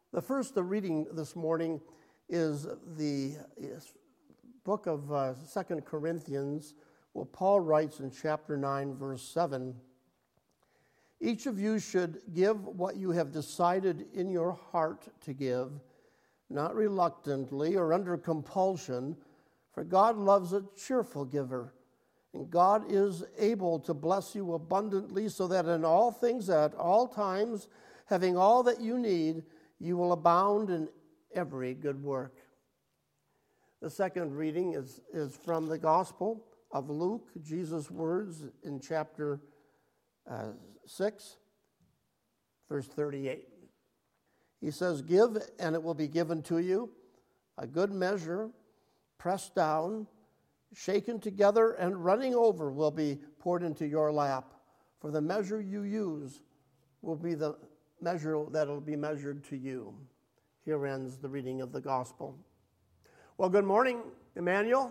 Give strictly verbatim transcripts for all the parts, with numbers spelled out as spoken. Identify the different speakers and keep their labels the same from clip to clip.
Speaker 1: The first the reading this morning is the is book of uh, Second Corinthians, where Paul writes in chapter nine, verse seven, "Each of you should give what you have decided in your heart to give, not reluctantly or under compulsion, for God loves a cheerful giver. And God is able to bless you abundantly, so that in all things at all times, having all that you need, you will abound in every good work." The second reading is, is from the Gospel of Luke, Jesus' words in chapter uh, six, verse thirty-eight. He says, "Give, and it will be given to you, a good measure, pressed down, shaken together, and running over will be poured into your lap. For the measure you use will be the measure that will be measured to you." Here ends the reading of the gospel. Well, good morning, Emmanuel.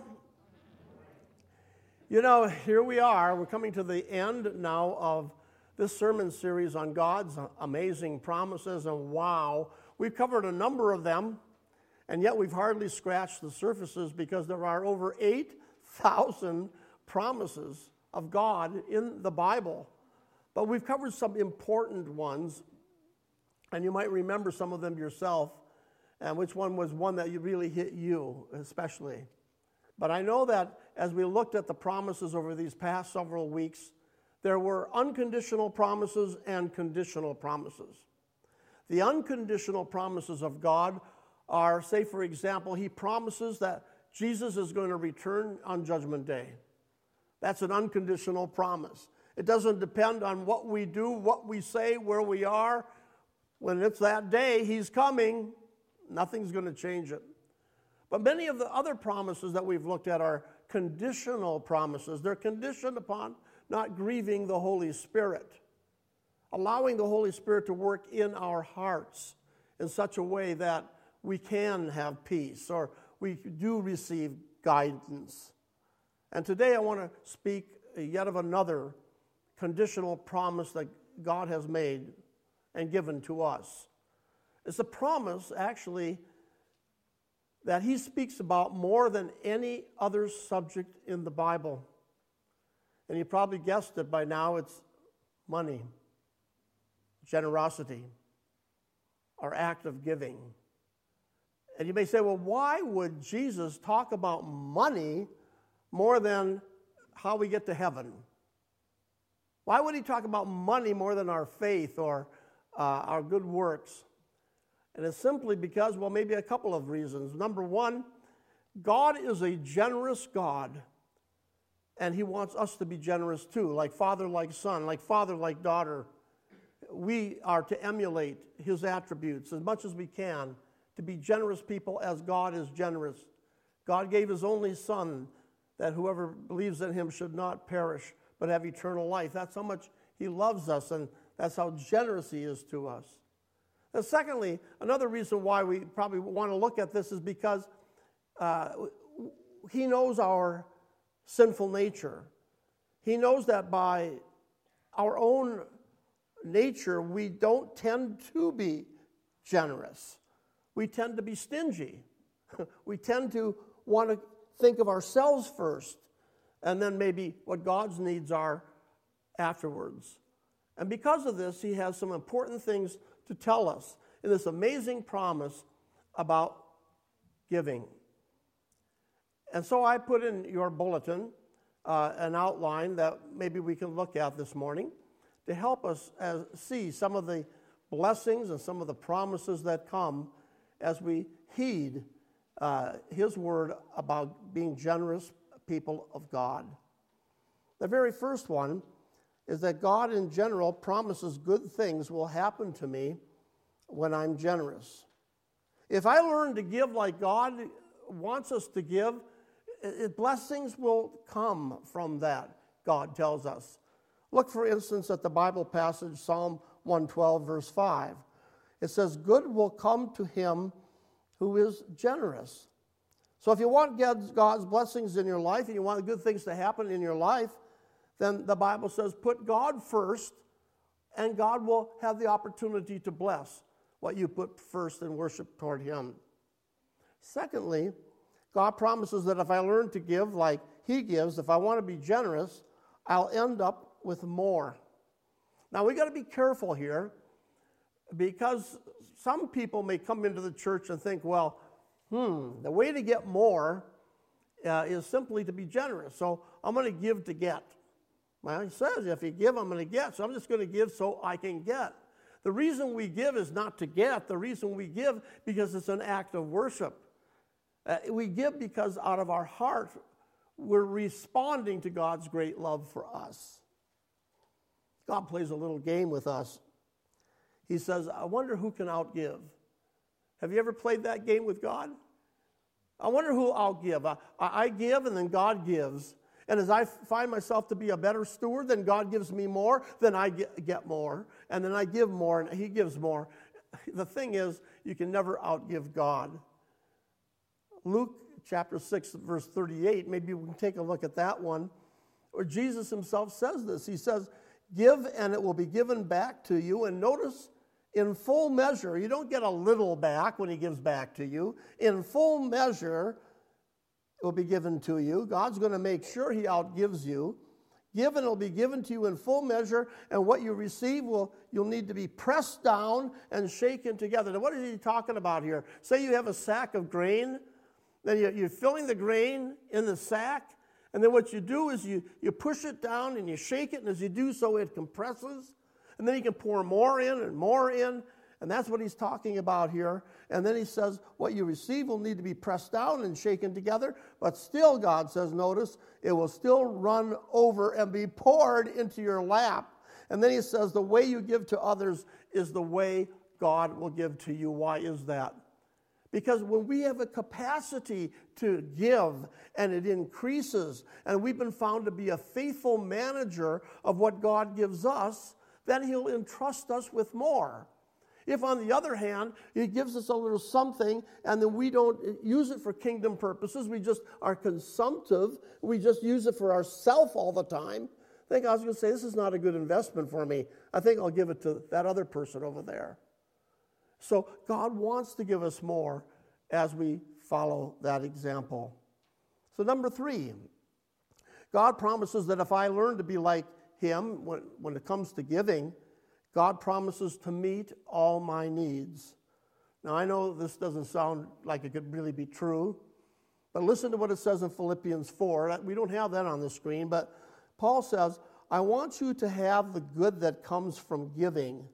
Speaker 1: You know, here we are. We're coming to the end now of this sermon series on God's amazing promises, and wow, we've covered a number of them, and yet we've hardly scratched the surfaces because there are over eight thousand promises of God in the Bible. But we've covered some important ones, and you might remember some of them yourself, and which one was one that you really hit you especially. But I know that as we looked at the promises over these past several weeks, there were unconditional promises and conditional promises. The unconditional promises of God are, say for example, he promises that Jesus is going to return on Judgment Day. That's an unconditional promise. It doesn't depend on what we do, what we say, where we are. When it's that day, he's coming. Nothing's going to change it. But many of the other promises that we've looked at are conditional promises. They're conditioned upon not grieving the Holy Spirit, allowing the Holy Spirit to work in our hearts in such a way that we can have peace, or we do receive guidance. And today I want to speak yet of another conditional promise that God has made and given to us. It's a promise, actually, that he speaks about more than any other subject in the Bible. And you probably guessed it by now. It's money, generosity, our act of giving. And you may say, well, why would Jesus talk about money more than how we get to heaven? Why would he talk about money more than our faith or uh, our good works? And it's simply because, well, maybe a couple of reasons. Number one, God is a generous God, and he wants us to be generous too, like father, like son, like father, like daughter. We are to emulate his attributes as much as we can, to be generous people as God is generous. God gave his only son that whoever believes in him should not perish but have eternal life. That's how much he loves us, and that's how generous he is to us. And secondly, another reason why we probably want to look at this is because uh, he knows our sinful nature. He knows that by our own nature, we don't tend to be generous. We tend to be stingy. We tend to want to think of ourselves first, and then maybe what God's needs are afterwards. And because of this, he has some important things to tell us in this amazing promise about giving. And so I put in your bulletin uh, an outline that maybe we can look at this morning to help us as, see some of the blessings and some of the promises that come as we heed uh, his word about being generous people of God. The very first one is that God in general promises good things will happen to me when I'm generous. If I learn to give like God wants us to give, it, blessings will come from that, God tells us. Look, for instance, at the Bible passage, Psalm one twelve, verse five. It says, "Good will come to him who is generous." So if you want God's blessings in your life and you want good things to happen in your life, then the Bible says put God first, and God will have the opportunity to bless. what you put first in worship toward him. Secondly, God promises that if I learn to give like he gives, if I want to be generous, I'll end up with more. Now, we got to be careful here, because some people may come into the church and think, well, hmm, the way to get more uh, is simply to be generous. So I'm going to give to get. Well, he says, if you give, I'm going to get. So I'm just going to give so I can get. The reason we give is not to get. The reason we give because it's an act of worship. Uh, we give because out of our heart, we're responding to God's great love for us. God plays a little game with us. He says, I wonder who can outgive. Have you ever played that game with God? I wonder who I'll give. I, I give and then God gives. And as I find myself to be a better steward, then God gives me more, then I get, get more. And then I give more and he gives more. The thing is, you can never outgive God. Luke chapter six, verse thirty-eight, maybe we can take a look at that one, where Jesus himself says this. He says, give and it will be given back to you. And notice, in full measure, you don't get a little back when he gives back to you. In full measure, it will be given to you. God's going to make sure he outgives you. Give and it will be given to you in full measure, and what you receive will you'll need to be pressed down and shaken together. Now, what is he talking about here? Say you have a sack of grain, then you're filling the grain in the sack, and then what you do is you, you push it down and you shake it, and as you do so, it compresses. And then you can pour more in and more in, and that's what he's talking about here. And then he says, what you receive will need to be pressed down and shaken together, but still, God says, notice, it will still run over and be poured into your lap. And then he says, the way you give to others is the way God will give to you. Why is that? Because when we have a capacity to give and it increases, and we've been found to be a faithful manager of what God gives us, then he'll entrust us with more. If, on the other hand, he gives us a little something and then we don't use it for kingdom purposes, we just are consumptive, we just use it for ourselves all the time, I think God's going to say, this is not a good investment for me. I think I'll give it to that other person over there. So God wants to give us more as we follow that example. So number three, God promises that if I learn to be like him when, when it comes to giving, God promises to meet all my needs. Now, I know this doesn't sound like it could really be true, but listen to what it says in Philippians four. We don't have that on the screen, but Paul says, I want you to have the good that comes from giving.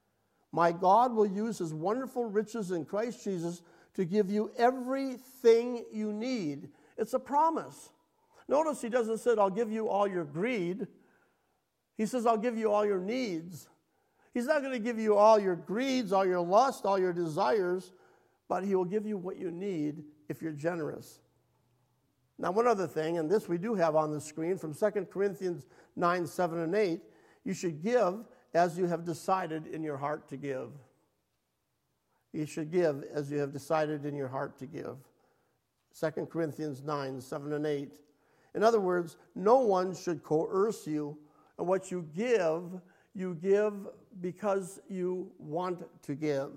Speaker 1: My God will use his wonderful riches in Christ Jesus to give you everything you need. It's a promise. Notice he doesn't say, I'll give you all your greed. He says, I'll give you all your needs. He's not going to give you all your greeds, all your lust, all your desires, but he will give you what you need if you're generous. Now, one other thing, and this we do have on the screen from Second Corinthians nine, seven, and eight, you should give as you have decided in your heart to give. You should give as you have decided in your heart to give. Second Corinthians nine, seven, and eight. In other words, no one should coerce you. And what you give, you give because you want to give.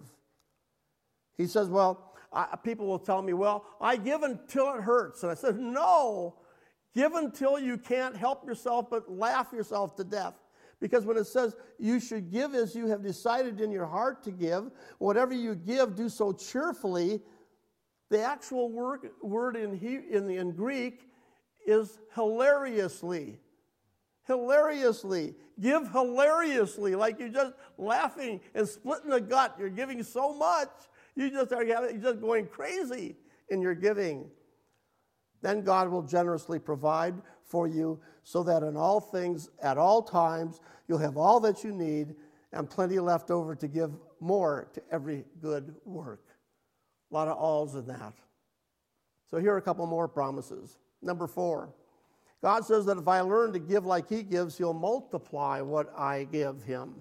Speaker 1: He says, well, I, people will tell me, well, I give until it hurts. And I said, no, give until you can't help yourself but laugh yourself to death. Because when it says you should give as you have decided in your heart to give, whatever you give, do so cheerfully. The actual word, word in, he, in, the, in Greek is hilariously. Hilariously. Give hilariously, like you're just laughing and splitting the gut. You're giving so much, you just are you're just going crazy in your giving. Then God will generously provide for you so that in all things, at all times, you'll have all that you need and plenty left over to give more to every good work. A lot of alls in that. So here are a couple more promises. Number four, God says that if I learn to give like he gives, he'll multiply what I give him.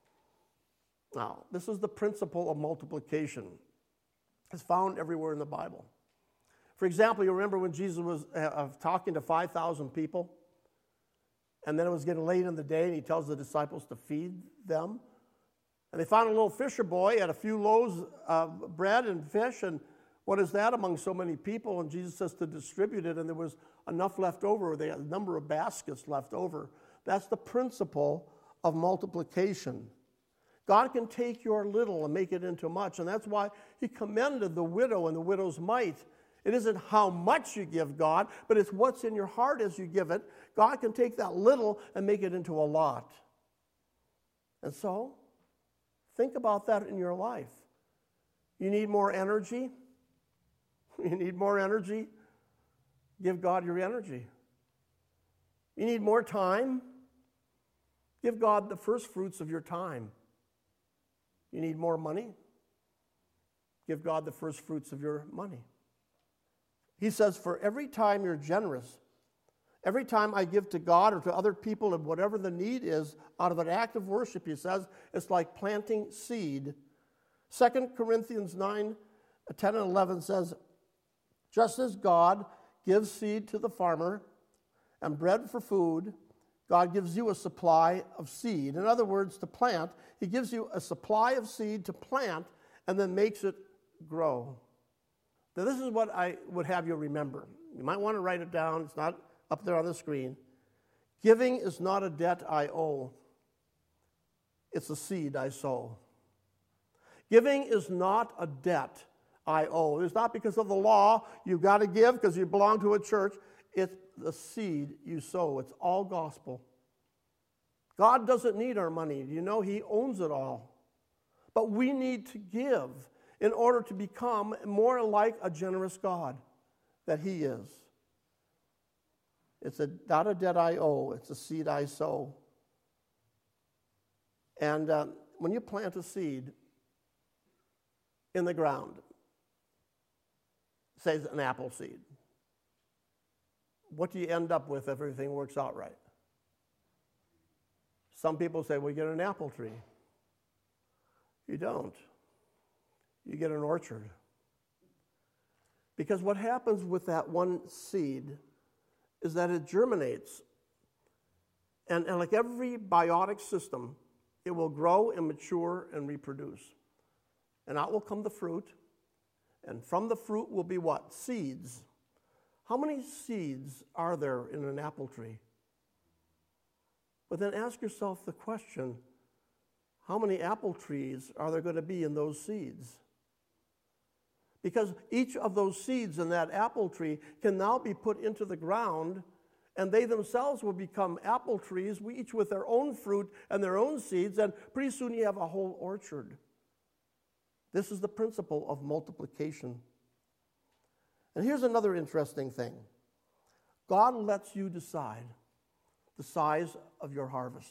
Speaker 1: Now, this is the principle of multiplication. It's found everywhere in the Bible. For example, you remember when Jesus was uh, talking to five thousand people, and then it was getting late in the day, and he tells the disciples to feed them. And they found a little fisher boy had a few loaves of bread and fish, and what is that among so many people? And Jesus says to distribute it, and there was enough left over. They had a number of baskets left over. That's the principle of multiplication. God can take your little and make it into much, and that's why he commended the widow and the widow's mite. It isn't how much you give God, but it's what's in your heart as you give it. God can take that little and make it into a lot. And so, think about that in your life. You need more energy? You need more energy? Give God your energy. You need more time? Give God the first fruits of your time. You need more money? Give God the first fruits of your money. He says, for every time you're generous, every time I give to God or to other people and whatever the need is, out of an act of worship, he says, it's like planting seed. Second Corinthians nine, ten and eleven says, just as God gives seed to the farmer and bread for food, God gives you a supply of seed. In other words, to plant, he gives you a supply of seed to plant and then makes it grow. Now, this is what I would have you remember. You might want to write it down. It's not up there on the screen. Giving is not a debt I owe. It's a seed I sow. Giving is not a debt I owe. It's not because of the law. You've got to give because you belong to a church. It's the seed you sow. It's all gospel. God doesn't need our money. You know, he owns it all. But we need to give in order to become more like a generous God that he is. It's a, not a debt I owe. It's a seed I sow. And uh, when you plant a seed in the ground, say it's an apple seed, what do you end up with if everything works out right? Some people say, well, you get an apple tree. You don't. You get an orchard. Because what happens with that one seed is that it germinates. And, and like every biotic system, it will grow and mature and reproduce. And out will come the fruit. And from the fruit will be what? Seeds. How many seeds are there in an apple tree? But then ask yourself the question, how many apple trees are there going to be in those seeds? Because each of those seeds in that apple tree can now be put into the ground, and they themselves will become apple trees, each with their own fruit and their own seeds, and pretty soon you have a whole orchard. This is the principle of multiplication. And here's another interesting thing. God lets you decide the size of your harvest.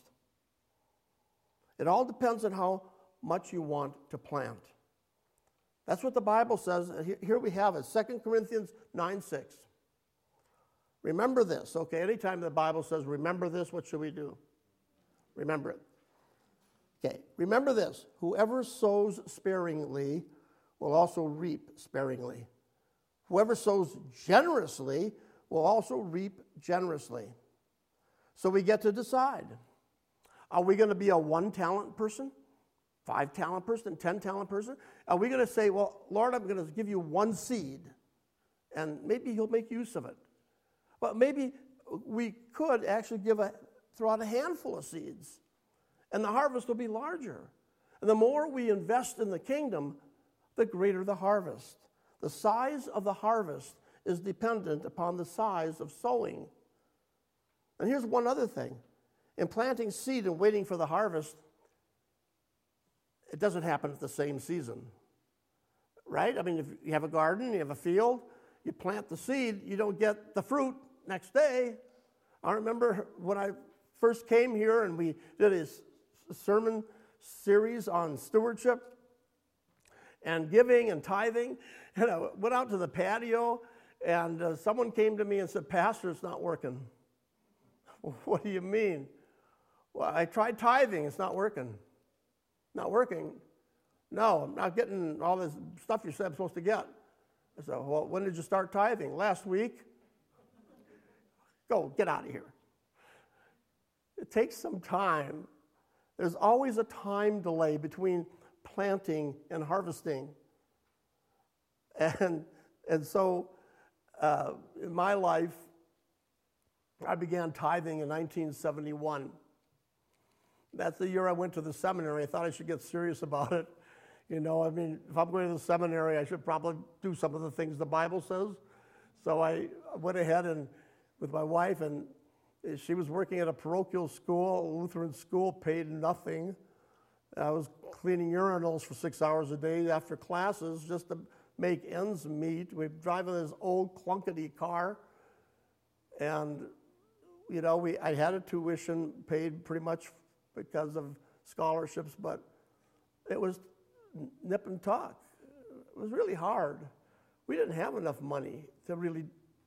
Speaker 1: It all depends on how much you want to plant. That's what the Bible says. Here we have it, Second Corinthians nine six. Remember this, okay? Anytime the Bible says, remember this, what should we do? Remember it. Okay, remember this. Whoever sows sparingly will also reap sparingly. Whoever sows generously will also reap generously. So we get to decide. Are we going to be a one-talent person? Five-talent person? Ten-talent person? Are we going to say, well, Lord, I'm going to give you one seed, and maybe he'll make use of it. But maybe we could actually give a, throw out a handful of seeds, and the harvest will be larger. And the more we invest in the kingdom, the greater the harvest. The size of the harvest is dependent upon the size of sowing. And here's one other thing. In planting seed and waiting for the harvest, it doesn't happen at the same season, right? I mean, if you have a garden, you have a field, you plant the seed, you don't get the fruit next day. I remember when I first came here and we did a sermon series on stewardship and giving and tithing, and I went out to the patio, and uh, someone came to me and said, Pastor, it's not working. What do you mean? Well, I tried tithing, it's not working. Not working? No, I'm not getting all this stuff you said I'm supposed to get. I said, well, when did you start tithing? Last week? Go, get out of here. It takes some time There's always a time delay between planting and harvesting. And, and so uh, in my life, I began tithing in nineteen seventy-one. That's the year I went to the seminary. I thought I should get serious about it. You know, I mean, if I'm going to the seminary, I should probably do some of the things the Bible says. So I went ahead and with my wife, and she was working at a parochial school, a Lutheran school, paid nothing. I was cleaning urinals for six hours a day after classes just to make ends meet. We drive this old clunkety car, and you know, we I had a tuition paid pretty much because of scholarships, but it was nip and tuck. It was really hard. We didn't have enough money to really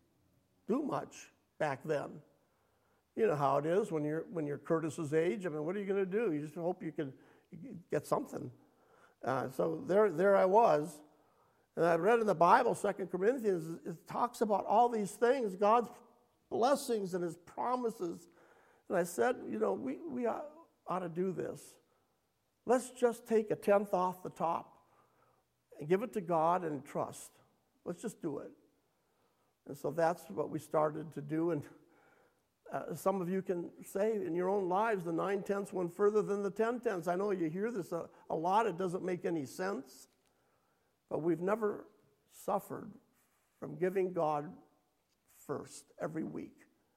Speaker 1: do much back then. You know how it is when you're when you're Curtis's age. I mean, what are you going to do? You just hope you can get something. Uh, so there, there I was, and I read in the Bible, Second Corinthians, it talks about all these things, God's blessings and His promises. And I said, you know, we we ought, ought to do this. Let's just take a tenth off the top and give it to God and trust. Let's just do it. And so that's what we started to do. And uh, some of you can say in your own lives, the nine tenths went further than the ten tenths. I know you hear this a, a lot. It doesn't make any sense. But we've never suffered from giving God first every week.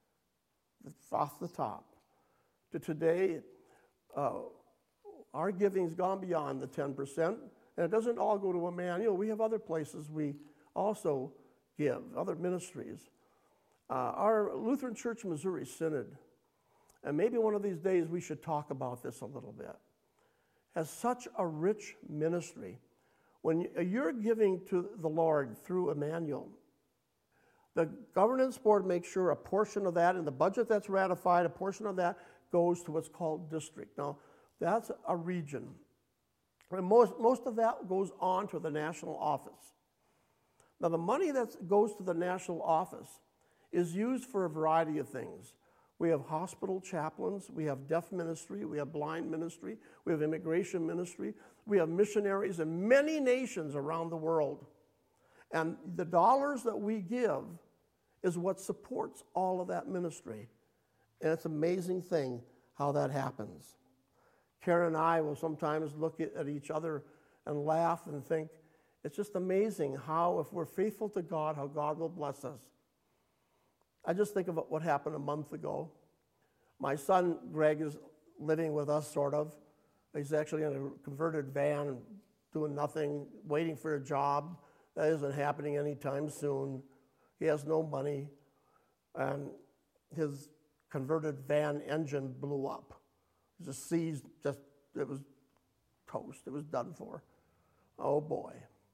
Speaker 1: It's off the top. To today, uh, our giving's gone beyond the ten percent. And it doesn't all go to Emmanuel. We have other places we also give, other ministries. Uh, our Lutheran Church Missouri Synod, and maybe one of these days we should talk about this a little bit, has such a rich ministry. When you're giving to the Lord through Emmanuel, the governance board makes sure a portion of that, in the budget that's ratified, a portion of that goes to what's called district. Now, that's a region. And most, most of that goes on to the national office. Now, the money that goes to the national office is used for a variety of things. We have hospital chaplains, we have deaf ministry, we have blind ministry, we have immigration ministry, we have missionaries in many nations around the world. And the dollars that we give is what supports all of that ministry. And it's an amazing thing how that happens. Karen and I will sometimes look at each other and laugh and think, it's just amazing how, if we're faithful to God, how God will bless us. I just think of what happened a month ago. My son, Greg, is living with us, sort of. He's actually in a converted van, doing nothing, waiting for a job. That isn't happening anytime soon. He has no money, and his converted van engine blew up. It just seized, just, it was toast. It was done for. Oh, boy.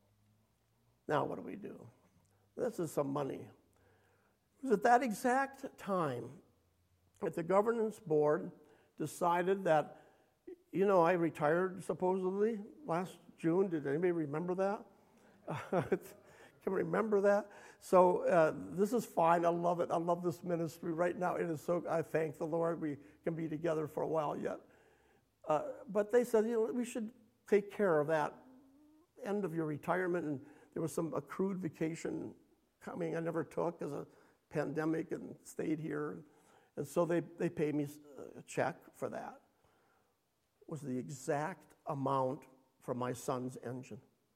Speaker 1: Now what do we do? This is some money. It was at that exact time that the governance board decided that, you know, I retired supposedly last June. Did anybody remember that? Can remember that? So uh, this is fine. I love it. I love this ministry right now. It is so. I thank the Lord. We can be together for a while yet. Uh, but they said, you know, we should take care of that end of your retirement. And there was some accrued vacation coming I never took as a pandemic and stayed here. And so they, they paid me a check for that. It was the exact amount for my son's engine.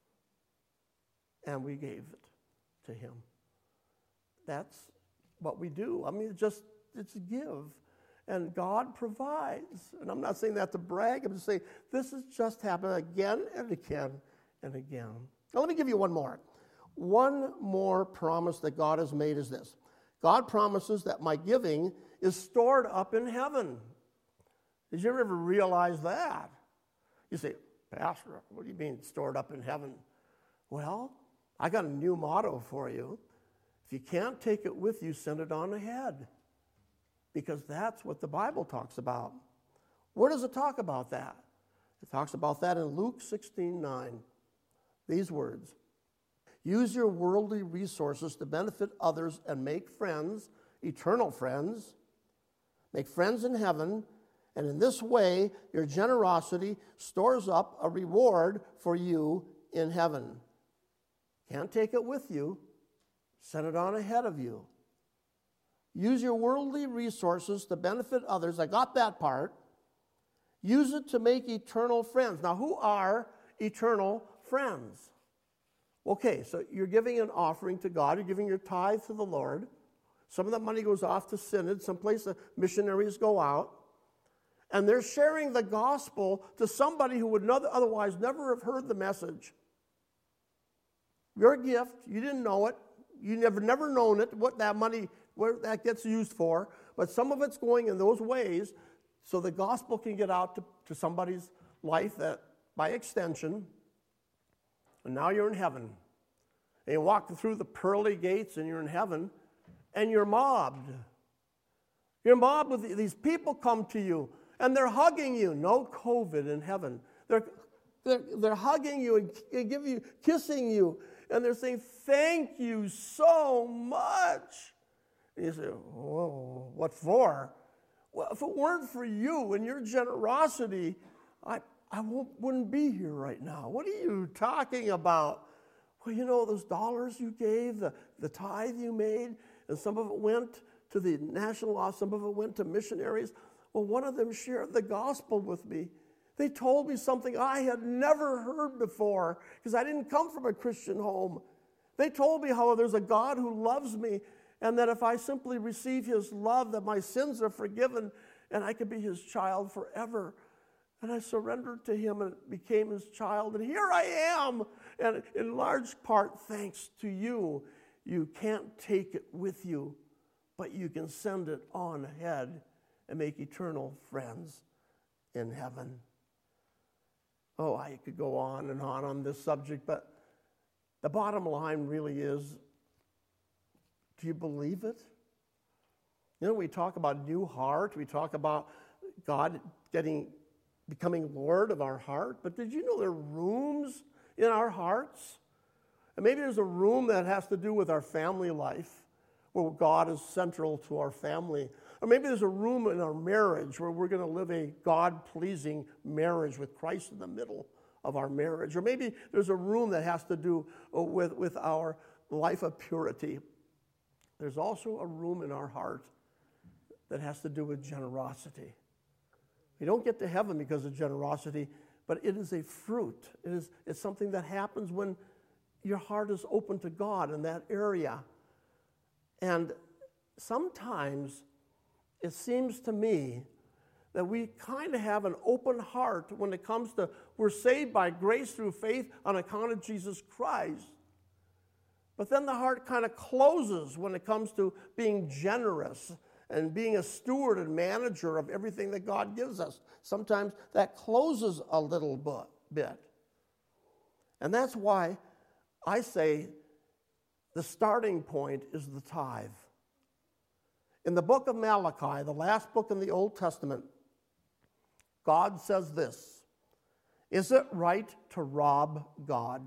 Speaker 1: And we gave it to him. That's what we do. I mean, it's just, it's a give. And God provides. And I'm not saying that to brag. I'm just saying this has just happened again and again and again. Now, let me give you one more. One more promise that God has made is this. God promises that my giving is stored up in heaven. Did you ever realize that? You say, Pastor, what do you mean stored up in heaven? Well, I got a new motto for you. If you can't take it with you, send it on ahead. Because that's what the Bible talks about. Where does it talk about that? It talks about that in Luke sixteen nine. These words. Use your worldly resources to benefit others and make friends, eternal friends. Make friends in heaven And in this way, your generosity stores up a reward for you in heaven. Can't take it with you. Send it on ahead of you. Use your worldly resources to benefit others. I got that part. Use it to make eternal friends. Now, who are eternal friends? Okay, so you're giving an offering to God. You're giving your tithe to the Lord. Some of that money goes off to synod. Someplace the missionaries go out. And they're sharing the gospel to somebody who would not, otherwise never have heard the message. Your gift, you didn't know it. You never, never known it, what that money, where that gets used for. But some of it's going in those ways so the gospel can get out to, to somebody's life that, by extension, and now you're in heaven. And you walk through the pearly gates and you're in heaven, and you're mobbed. You're mobbed with these people come to you, and they're hugging you. No COVID in heaven. They're, they're, they're hugging you and, and give you, kissing you, and they're saying, thank you so much. And you say, whoa, what for? Well, if it weren't for you and your generosity, I, I wouldn't be here right now. What are you talking about? Well, you know, those dollars you gave, the, the tithe you made, and some of it went to the national law, some of it went to missionaries. Well, one of them shared the gospel with me. They told me something I had never heard before because I didn't come from a Christian home. They told me how there's a God who loves me and that if I simply receive his love, that my sins are forgiven and I can be his child forever. And I surrendered to him and became his child. And here I am. And in large part, thanks to you, you can't take it with you, but you can send it on ahead and make eternal friends in heaven. Oh, I could go on and on on this subject, but the bottom line really is, do you believe it? You know, we talk about new heart. We talk about God getting, becoming Lord of our heart. But did you know there are rooms in our hearts? And maybe there's a room that has to do with our family life, where God is central to our family. Or maybe there's a room in our marriage where we're going to live a God-pleasing marriage with Christ in the middle of our marriage. Or maybe there's a room that has to do with, with our life of purity. There's also a room in our heart that has to do with generosity. We don't get to heaven because of generosity, but it is a fruit. It is, it's something that happens when your heart is open to God in that area. And sometimes it seems to me that we kind of have an open heart when it comes to we're saved by grace through faith on account of Jesus Christ. But then the heart kind of closes when it comes to being generous and being a steward and manager of everything that God gives us. Sometimes that closes a little bit. And that's why I say the starting point is the tithe. In the book of Malachi, the last book in the Old Testament, God says this, "Is it right to rob God?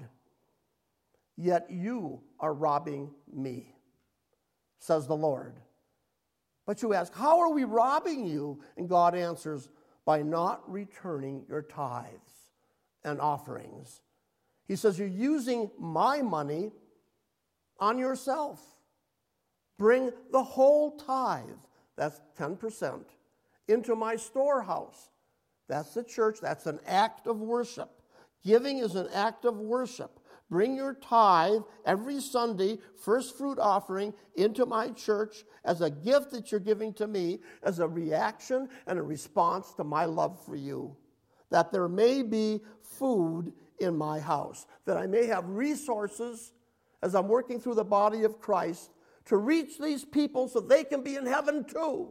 Speaker 1: Yet you are robbing me, says the Lord." But you ask, how are we robbing you? And God answers, by not returning your tithes and offerings. He says, you're using my money on yourself. Bring the whole tithe, that's ten percent, into my storehouse. That's the church. That's an act of worship. Giving is an act of worship. Bring your tithe every Sunday, first fruit offering, into my church as a gift that you're giving to me, as a reaction and a response to my love for you. That there may be food in my house. That I may have resources as I'm working through the body of Christ to reach these people so they can be in heaven too.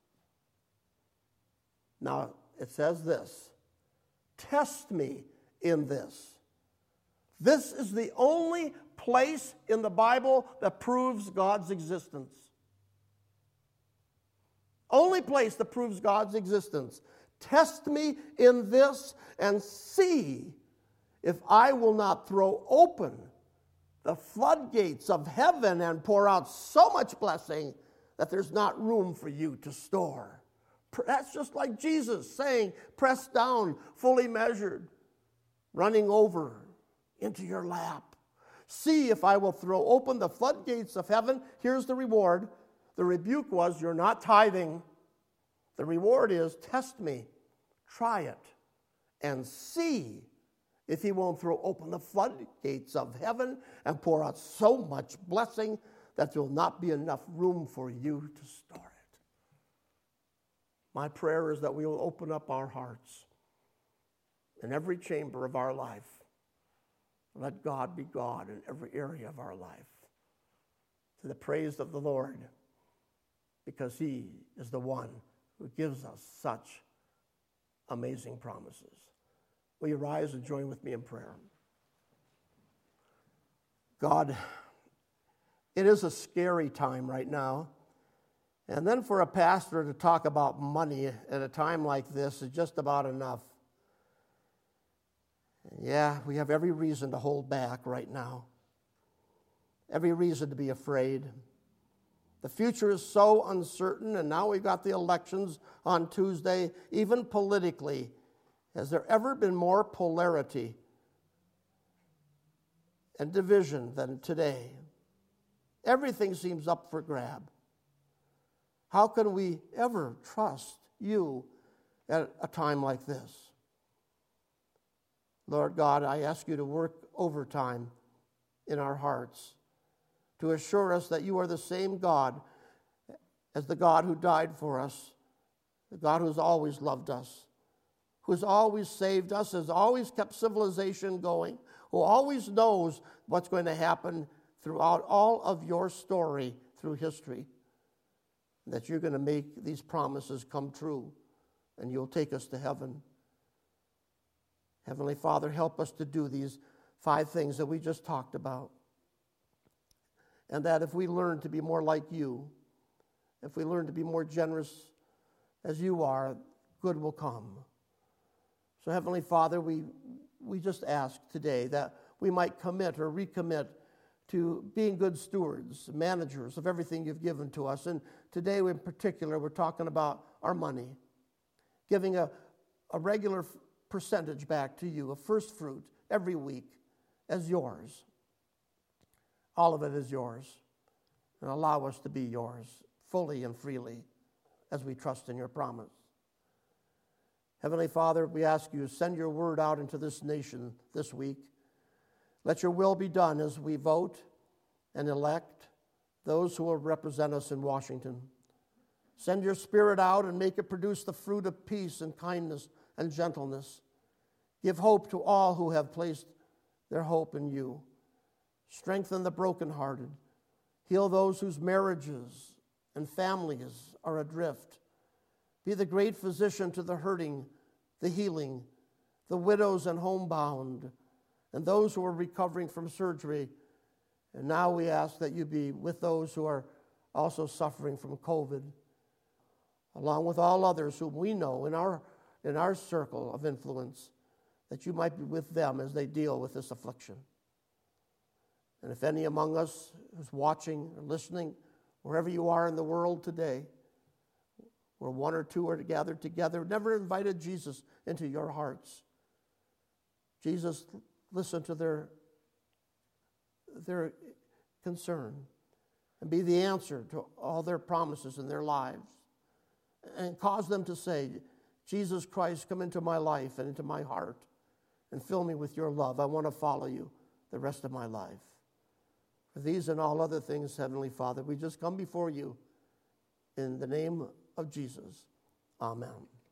Speaker 1: Now, it says this, test me in this. This is the only place in the Bible that proves God's existence. Only place that proves God's existence. Test me in this and see if I will not throw open the floodgates of heaven and pour out so much blessing that there's not room for you to store. That's just like Jesus saying, pressed down, fully measured, running over into your lap. See if I will throw open the floodgates of heaven. Here's the reward. The rebuke was, you're not tithing. The reward is, test me, try it, and see if he won't throw open the floodgates of heaven and pour out so much blessing that there will not be enough room for you to store it. My prayer is that we will open up our hearts in every chamber of our life. Let God be God in every area of our life, to the praise of the Lord, because he is the one who gives us such amazing promises. Will you rise and join with me in prayer? God, it is a scary time right now. And then for a pastor to talk about money at a time like this is just about enough. Yeah, we have every reason to hold back right now. Every reason to be afraid. The future is so uncertain, and now we've got the elections on Tuesday. Even politically, has there ever been more polarity and division than today? Everything seems up for grab. How can we ever trust you at a time like this? Lord God, I ask you to work overtime in our hearts to assure us that you are the same God as the God who died for us, the God who's always loved us, who's always saved us, has always kept civilization going, who always knows what's going to happen throughout all of your story through history, that you're going to make these promises come true and you'll take us to heaven. Heavenly Father, help us to do these five things that we just talked about. And that if we learn to be more like you, if we learn to be more generous as you are, good will come. So Heavenly Father, we, we just ask today that we might commit or recommit to being good stewards, managers of everything you've given to us. And today in particular, we're talking about our money, giving a, a regular percentage back to you, a first fruit every week as yours. All of it is yours. And allow us to be yours fully and freely as we trust in your promise. Heavenly Father, we ask you to send your word out into this nation this week. Let your will be done as we vote and elect those who will represent us in Washington. Send your spirit out and make it produce the fruit of peace and kindness and gentleness. Give hope to all who have placed their hope in you. Strengthen the brokenhearted. Heal those whose marriages and families are adrift. Be the great physician to the hurting, the healing, the widows and homebound, and those who are recovering from surgery. And now we ask that you be with those who are also suffering from COVID, along with all others whom we know in our, in our circle of influence, that you might be with them as they deal with this affliction. And if any among us who's watching or listening, wherever you are in the world today, where one or two are gathered together, never invited Jesus into your hearts, Jesus, listen to their, their concern and be the answer to all their promises in their lives, and cause them to say, Jesus Christ, come into my life and into my heart and fill me with your love. I want to follow you the rest of my life. For these and all other things, Heavenly Father, we just come before you in the name of Jesus. Amen.